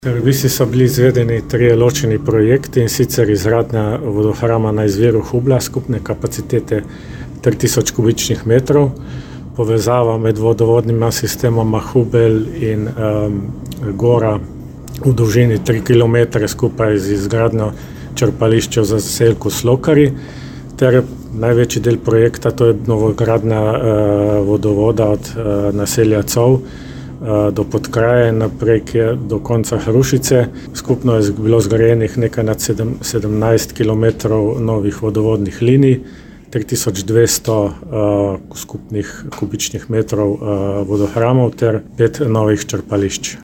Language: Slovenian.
V bistvu so bili izvedeni trije ločeni projekti, in sicer izgradnja vodohrama na izviru Hubla skupne kapacitete 3000 kubičnih metrov, povezava med vodovodnima sistemoma Hubelj in Gora v dolžini 3 km skupaj z izgradnjo črpališča za zaselku Slokarji, ter največji del projekta, to je novogradnja vodovoda od naselja Col do Podkraje naprej do konca Hrušice. Skupno je bilo zgrajenih nekaj nad 17 km novih vodovodnih linij, 3200 skupnih kubičnih metrov vodohramov ter 5 novih črpališč.